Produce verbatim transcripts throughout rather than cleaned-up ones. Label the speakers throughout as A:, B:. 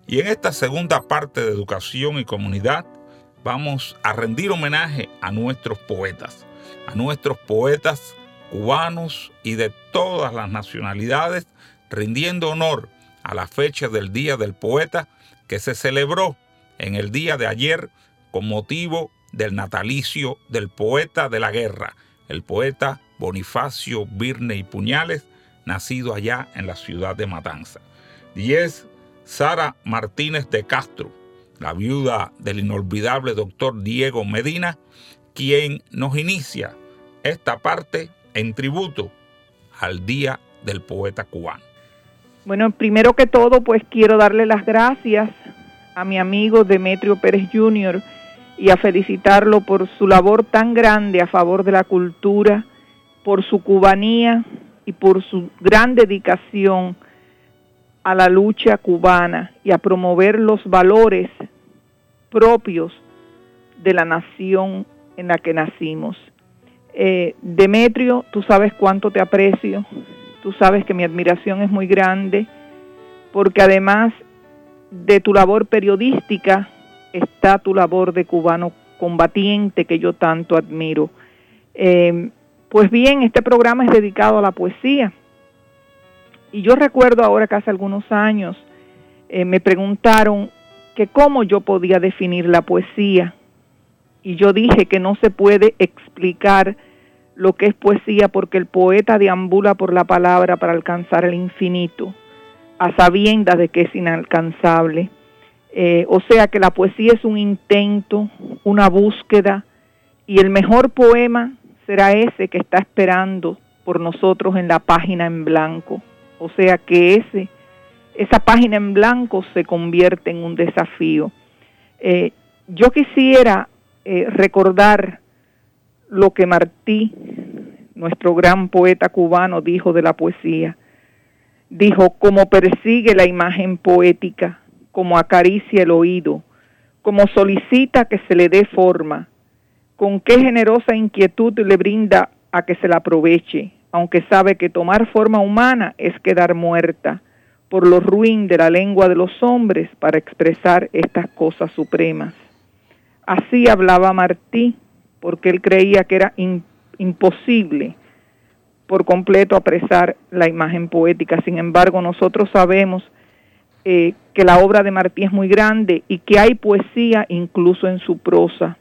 A: Y en esta segunda parte de Educación y Comunidad vamos a rendir homenaje a nuestros poetas, a nuestros poetas cubanos y de todas las nacionalidades, rindiendo honor a la fecha del Día del Poeta que se celebró en el día de ayer con motivo del natalicio del poeta de la guerra, el poeta Bonifacio Birney Puñales, nacido allá en la ciudad de Matanza. Y es Sara Martínez de Castro, la viuda del inolvidable doctor Diego Medina, quien nos inicia esta parte en tributo al Día del Poeta Cubano.
B: Bueno, primero que todo, pues quiero darle las gracias a mi amigo Demetrio Pérez junior y a felicitarlo por su labor tan grande a favor de la cultura, por su cubanía y por su gran dedicación a la lucha cubana y a promover los valores propios de la nación en la que nacimos. Eh, Demetrio, tú sabes cuánto te aprecio, tú sabes que mi admiración es muy grande, porque además de tu labor periodística está tu labor de cubano combatiente que yo tanto admiro. Eh, pues bien, este programa es dedicado a la poesía, y yo recuerdo ahora que hace algunos años eh, me preguntaron que cómo yo podía definir la poesía, y yo dije que no se puede explicar lo que es poesía porque el poeta deambula por la palabra para alcanzar el infinito, a sabiendas de que es inalcanzable. Eh, o sea que la poesía es un intento, una búsqueda, y el mejor poema será ese que está esperando por nosotros en la página en blanco. O sea que ese, esa página en blanco se convierte en un desafío. Eh, yo quisiera eh, recordar lo que Martí, nuestro gran poeta cubano, dijo de la poesía. Dijo: como persigue la imagen poética, como acaricia el oído, como solicita que se le dé forma, con qué generosa inquietud le brinda a que se la aproveche, aunque sabe que tomar forma humana es quedar muerta, por lo ruin de la lengua de los hombres para expresar estas cosas supremas. Así hablaba Martí, porque él creía que era in, imposible por completo apresar la imagen poética. Sin embargo, nosotros sabemos eh, que la obra de Martí es muy grande y que hay poesía incluso en su prosa.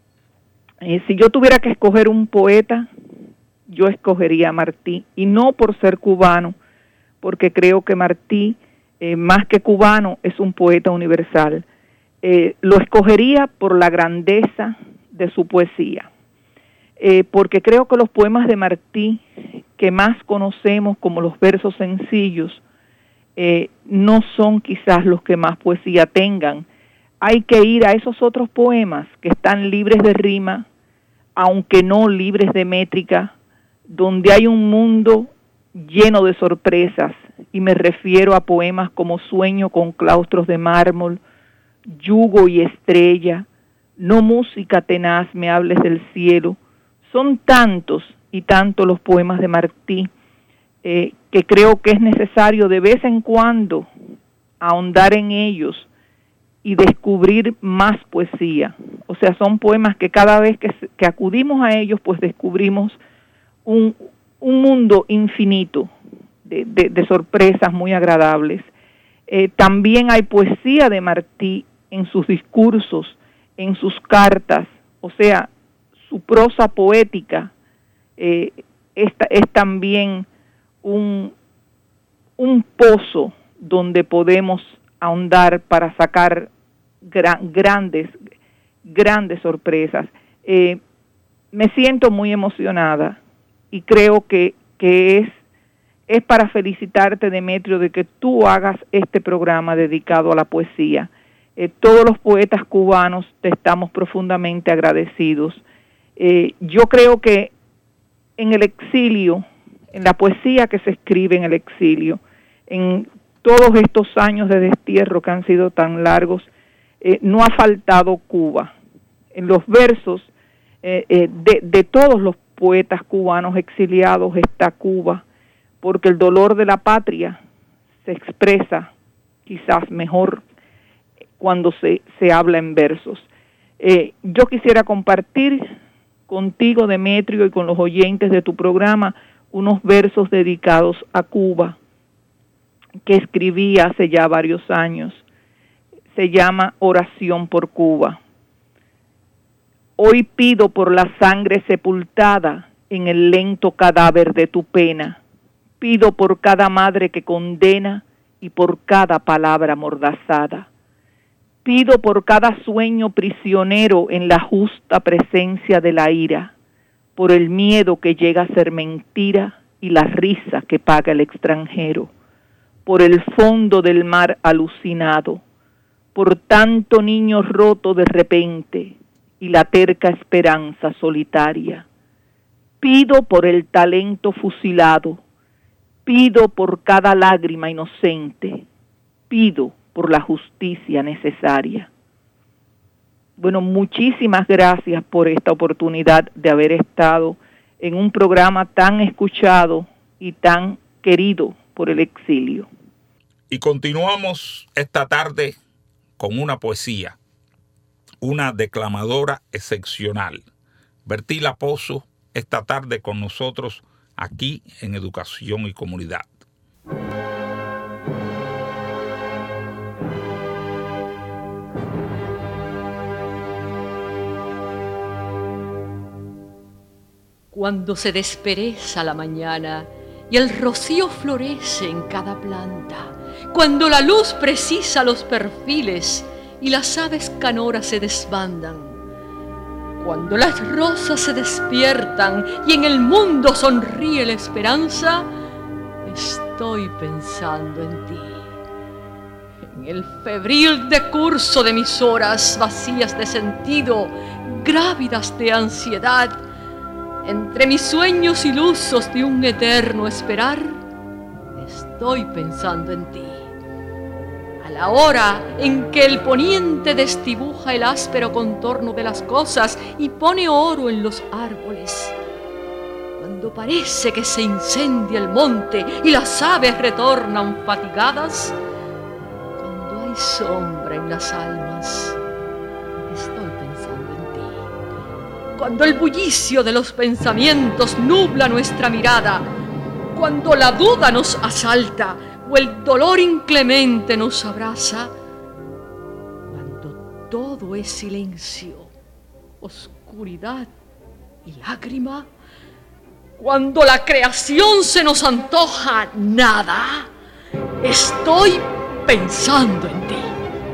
B: Eh, si yo tuviera que escoger un poeta, yo escogería a Martí, y no por ser cubano, porque creo que Martí, eh, más que cubano, es un poeta universal. Eh, lo escogería por la grandeza de su poesía, eh, porque creo que los poemas de Martí, que más conocemos como los versos sencillos, eh, no son quizás los que más poesía tengan. Hay que ir a esos otros poemas que están libres de rima, aunque no libres de métrica, donde hay un mundo lleno de sorpresas, y me refiero a poemas como Sueño con claustros de mármol, Yugo y estrella, No música tenaz me hables del cielo. Son tantos y tantos los poemas de Martí eh, que creo que es necesario de vez en cuando ahondar en ellos y descubrir más poesía. O sea, son poemas que cada vez que, que acudimos a ellos, pues descubrimos un, un mundo infinito de, de, de sorpresas muy agradables. Eh, también hay poesía de Martí en sus discursos, en sus cartas, o sea, su prosa poética eh, es, es también un, un pozo donde podemos ahondar para sacar gran, grandes, grandes sorpresas. Eh, me siento muy emocionada y creo que, que es, es para felicitarte, Demetrio, de que tú hagas este programa dedicado a la poesía. Eh, todos los poetas cubanos te estamos profundamente agradecidos. Eh, yo creo que en el exilio, en la poesía que se escribe en el exilio, en todos estos años de destierro que han sido tan largos, eh, no ha faltado Cuba. En los versos eh, eh, de, de todos los poetas cubanos exiliados está Cuba, porque el dolor de la patria se expresa quizás mejor cuando se, se habla en versos. Eh, yo quisiera compartir contigo, Demetrio, y con los oyentes de tu programa, unos versos dedicados a Cuba que escribí hace ya varios años. Se llama Oración por Cuba. Hoy pido por la sangre sepultada en el lento cadáver de tu pena. Pido por cada madre que condena y por cada palabra amordazada. Pido por cada sueño prisionero en la justa presencia de la ira, por el miedo que llega a ser mentira y la risa que paga el extranjero, por el fondo del mar alucinado, por tanto niño roto de repente y la terca esperanza solitaria. Pido por el talento fusilado, pido por cada lágrima inocente, pido por la justicia necesaria. Bueno, muchísimas gracias por esta oportunidad de haber estado en un programa tan escuchado y tan querido por el exilio.
A: Y continuamos esta tarde con una poesía, una declamadora excepcional. Bertila Pozo, esta tarde con nosotros aquí en Educación y Comunidad.
C: Cuando se despereza la mañana y el rocío florece en cada planta, cuando la luz precisa los perfiles y las aves canoras se desbandan, cuando las rosas se despiertan y en el mundo sonríe la esperanza, estoy pensando en ti. En el febril decurso de mis horas vacías de sentido, grávidas de ansiedad, entre mis sueños ilusos de un eterno esperar, estoy pensando en ti. A la hora en que el poniente desdibuja el áspero contorno de las cosas y pone oro en los árboles, cuando parece que se incendia el monte y las aves retornan fatigadas, cuando hay sombra en las almas, estoy pensando en ti. Cuando el bullicio de los pensamientos nubla nuestra mirada, cuando la duda nos asalta o el dolor inclemente nos abraza, cuando todo es silencio, oscuridad y lágrima, cuando la creación se nos antoja nada, estoy pensando en ti.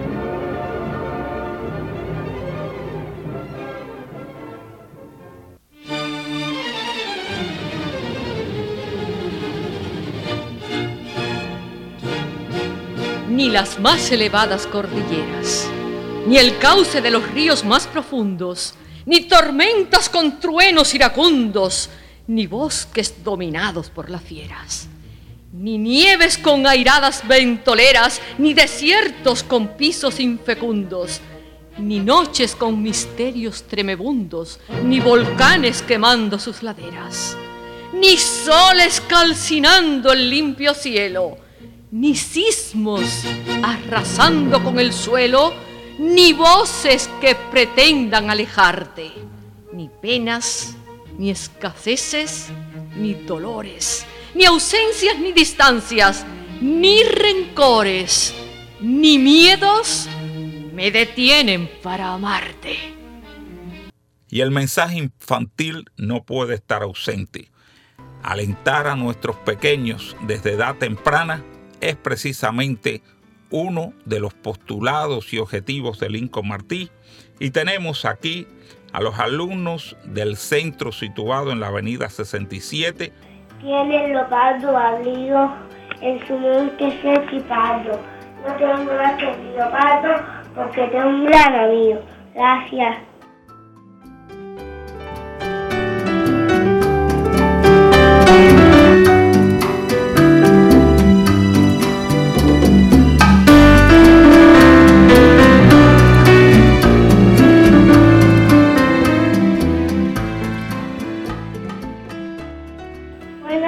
C: Ni las más elevadas cordilleras, ni el cauce de los ríos más profundos, ni tormentas con truenos iracundos, ni bosques dominados por las fieras, ni nieves con airadas ventoleras, ni desiertos con pisos infecundos, ni noches con misterios tremebundos, ni volcanes quemando sus laderas, ni soles calcinando el limpio cielo, ni sismos arrasando con el suelo, ni voces que pretendan alejarte, ni penas, ni escaseces, ni dolores, ni ausencias, ni distancias, ni rencores, ni miedos me detienen para amarte.
A: Y el mensaje infantil no puede estar ausente. Alentar a nuestros pequeños desde edad temprana es precisamente uno de los postulados y objetivos de Lincoln Martí, y tenemos aquí a los alumnos del centro situado en la avenida sesenta y siete.
D: Tiene el leopardo abrigo, en su monte seco y pardo. No tengo más que el leopardo porque tengo un gran amigo. Gracias.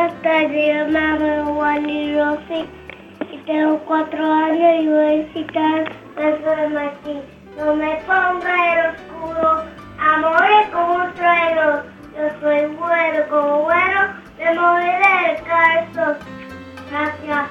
D: Yo me llamo Wally Rossi y tengo cuatro años y voy a visitar beso de Martín. No me ponga el oscuro, amores como un trueno. Yo soy bueno, como bueno, me moveré el calzo. Gracias.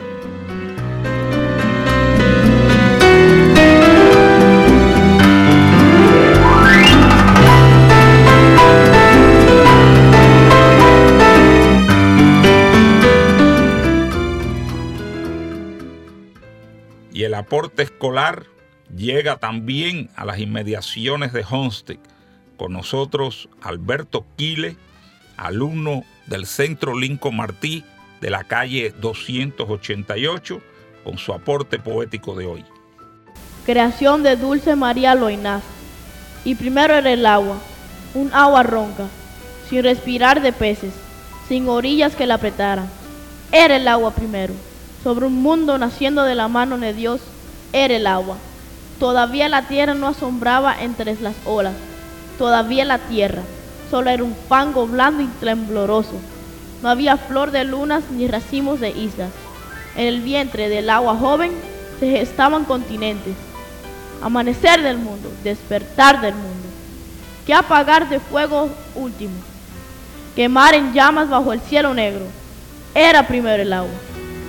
A: Y el aporte escolar llega también a las inmediaciones de Homestead. Con nosotros Alberto Quile, alumno del Centro Lincoln Martí de la calle doscientos ochenta y ocho, con su aporte poético de hoy.
E: Creación de Dulce María Loinaz. Y primero era el agua, un agua ronca, sin respirar de peces, sin orillas que la apretaran. Era el agua primero. Sobre un mundo naciendo de la mano de Dios, era el agua. Todavía la tierra no asombraba entre las olas. Todavía la tierra solo era un fango blando y tembloroso. No había flor de lunas ni racimos de islas. En el vientre del agua joven se gestaban continentes. Amanecer del mundo, despertar del mundo. Que apagar de fuego último. Quemar en llamas bajo el cielo negro. Era primero el agua.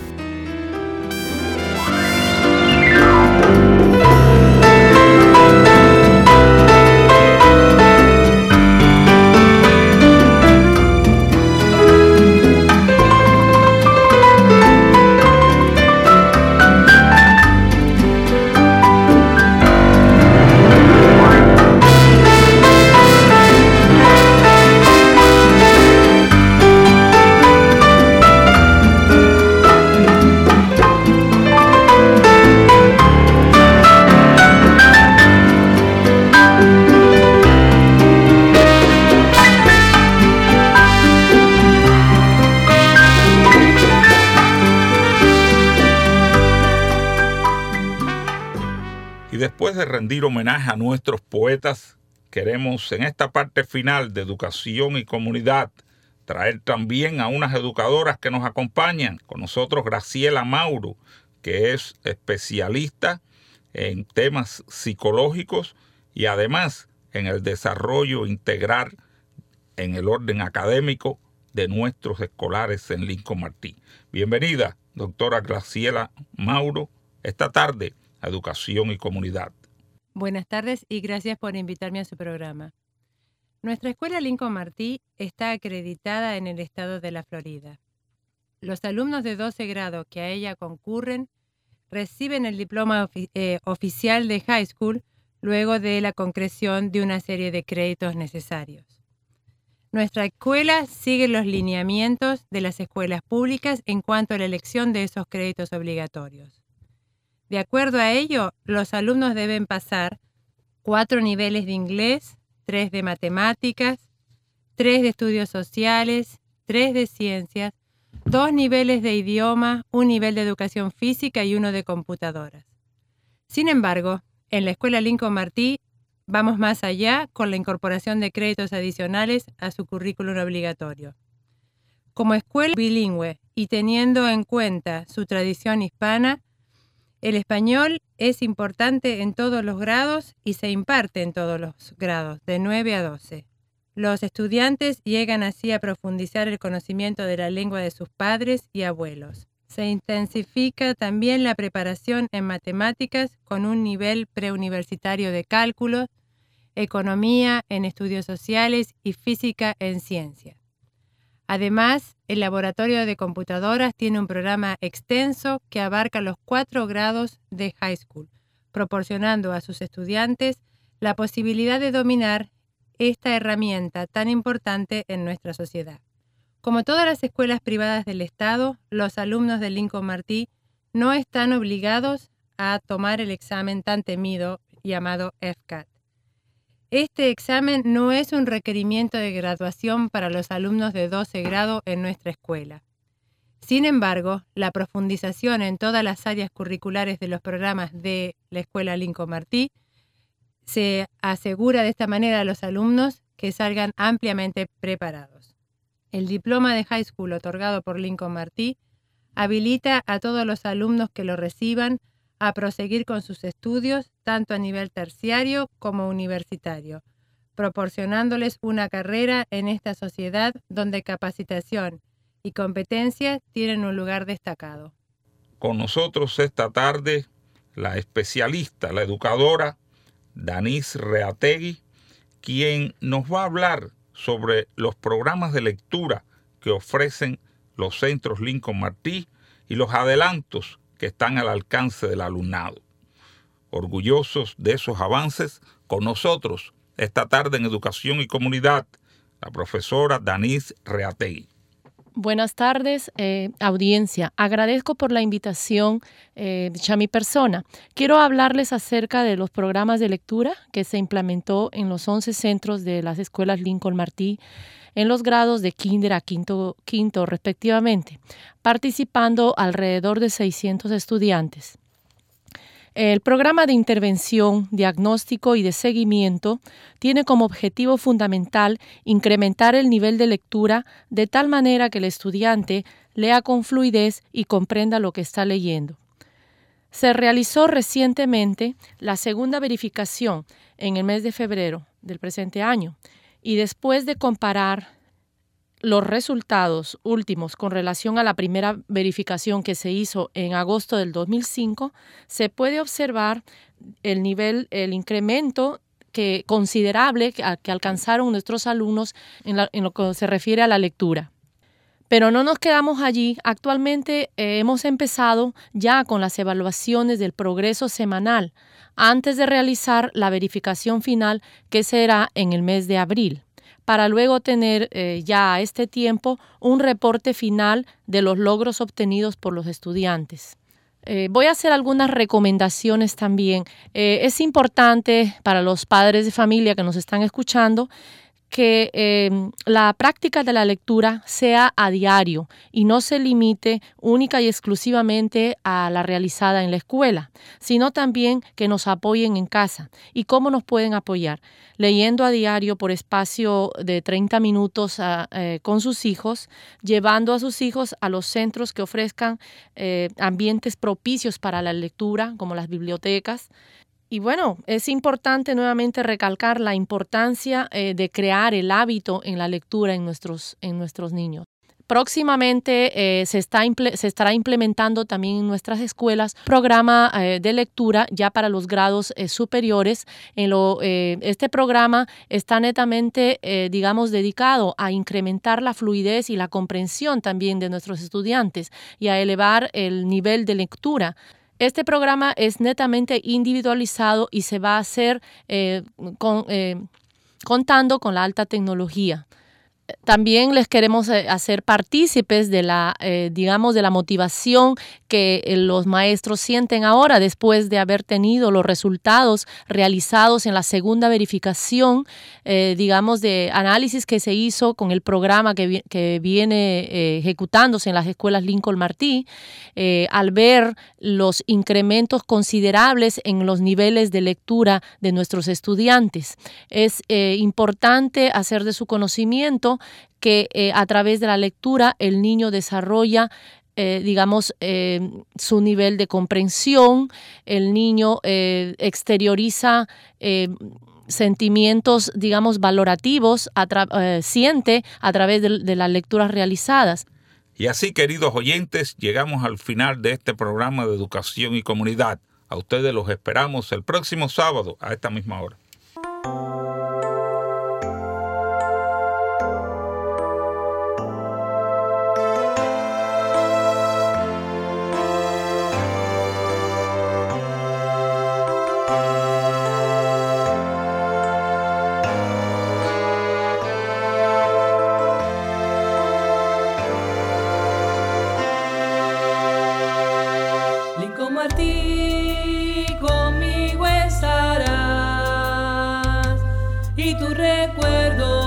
A: Después de rendir homenaje a nuestros poetas, queremos en esta parte final de Educación y Comunidad traer también a unas educadoras que nos acompañan. Con nosotros Graciela Mauro, que es especialista en temas psicológicos y además en el desarrollo integral en el orden académico de nuestros escolares en Lincoln Martí. Bienvenida, doctora Graciela Mauro, esta tarde a Educación y Comunidad.
F: Buenas tardes y gracias por invitarme a su programa. Nuestra escuela Lincoln Martí está acreditada en el estado de la Florida. Los alumnos de doce grado que a ella concurren reciben el diploma ofi- eh, oficial de high school luego de la concreción de una serie de créditos necesarios. Nuestra escuela sigue los lineamientos de las escuelas públicas en cuanto a la elección de esos créditos obligatorios. De acuerdo a ello, los alumnos deben pasar cuatro niveles de inglés, tres de matemáticas, tres de estudios sociales, tres de ciencias, dos niveles de idioma, un nivel de educación física y uno de computadoras. Sin embargo, en la escuela Lincoln Martí vamos más allá con la incorporación de créditos adicionales a su currículum obligatorio. Como escuela bilingüe y teniendo en cuenta su tradición hispana, el español es importante en todos los grados y se imparte en todos los grados, de nueve a doce. Los estudiantes llegan así a profundizar el conocimiento de la lengua de sus padres y abuelos. Se intensifica también la preparación en matemáticas con un nivel preuniversitario de cálculo, economía en estudios sociales y física en ciencia. Además, el laboratorio de computadoras tiene un programa extenso que abarca los cuatro grados de high school, proporcionando a sus estudiantes la posibilidad de dominar esta herramienta tan importante en nuestra sociedad. Como todas las escuelas privadas del Estado, los alumnos de Lincoln Martí no están obligados a tomar el examen tan temido llamado F C A T. Este examen no es un requerimiento de graduación para los alumnos de doce grado en nuestra escuela. Sin embargo, la profundización en todas las áreas curriculares de los programas de la escuela Lincoln Martí se asegura de esta manera a los alumnos que salgan ampliamente preparados. El diploma de high school otorgado por Lincoln Martí habilita a todos los alumnos que lo reciban a proseguir con sus estudios tanto a nivel terciario como universitario, proporcionándoles una carrera en esta sociedad donde capacitación y competencia tienen un lugar destacado.
A: Con nosotros esta tarde la especialista, la educadora Danis Reategui, quien nos va a hablar sobre los programas de lectura que ofrecen los centros Lincoln Martí y los adelantos que están al alcance del alumnado. Orgullosos de esos avances, con nosotros esta tarde en Educación y Comunidad, la profesora Danis Reategui.
G: Buenas tardes, eh, audiencia. Agradezco por la invitación eh, a mi persona. Quiero hablarles acerca de los programas de lectura que se implementó en los once centros de las escuelas Lincoln Martí en los grados de kinder a quinto, quinto respectivamente, participando alrededor de seiscientos estudiantes. El programa de intervención, diagnóstico y de seguimiento tiene como objetivo fundamental incrementar el nivel de lectura de tal manera que el estudiante lea con fluidez y comprenda lo que está leyendo. Se realizó recientemente la segunda verificación en el mes de febrero del presente año y después de comparar los resultados últimos con relación a la primera verificación que se hizo en agosto del dos mil cinco, se puede observar el nivel, el incremento que, considerable que, que alcanzaron nuestros alumnos en, la, en lo que se refiere a la lectura. Pero no nos quedamos allí. Actualmente eh, hemos empezado ya con las evaluaciones del progreso semanal antes de realizar la verificación final que será en el mes de abril, para luego tener eh, ya a este tiempo un reporte final de los logros obtenidos por los estudiantes. Eh, voy a hacer algunas recomendaciones también. Eh, es importante para los padres de familia que nos están escuchando que eh, la práctica de la lectura sea a diario y no se limite única y exclusivamente a la realizada en la escuela, sino también que nos apoyen en casa. ¿Y cómo nos pueden apoyar? Leyendo a diario por espacio de treinta minutos a, eh, con sus hijos, llevando a sus hijos a los centros que ofrezcan eh, ambientes propicios para la lectura, como las bibliotecas. Y bueno, es importante nuevamente recalcar la importancia eh, de crear el hábito en la lectura en nuestros, en nuestros niños. Próximamente eh, se, está imple- se estará implementando también en nuestras escuelas programa eh, de lectura ya para los grados eh, superiores. En lo, eh, este programa está netamente, eh, digamos, dedicado a incrementar la fluidez y la comprensión también de nuestros estudiantes y a elevar el nivel de lectura. Este programa es netamente individualizado y se va a hacer eh, con, eh, contando con la alta tecnología. También les queremos hacer partícipes de la, eh, digamos, de la motivación que los maestros sienten ahora después de haber tenido los resultados realizados en la segunda verificación, eh, digamos, de análisis que se hizo con el programa que, que viene eh, ejecutándose en las escuelas Lincoln Martí, eh, al ver los incrementos considerables en los niveles de lectura de nuestros estudiantes. Es eh, importante hacer de su conocimiento que eh, a través de la lectura el niño desarrolla, eh, digamos, eh, su nivel de comprensión, el niño eh, exterioriza eh, sentimientos, digamos, valorativos, a tra- eh, siente a través de, de las lecturas realizadas.
A: Y así, queridos oyentes, llegamos al final de este programa de Educación y Comunidad. A ustedes los esperamos el próximo sábado a esta misma hora.
H: Lincoln Martí, conmigo estarás y tu recuerdo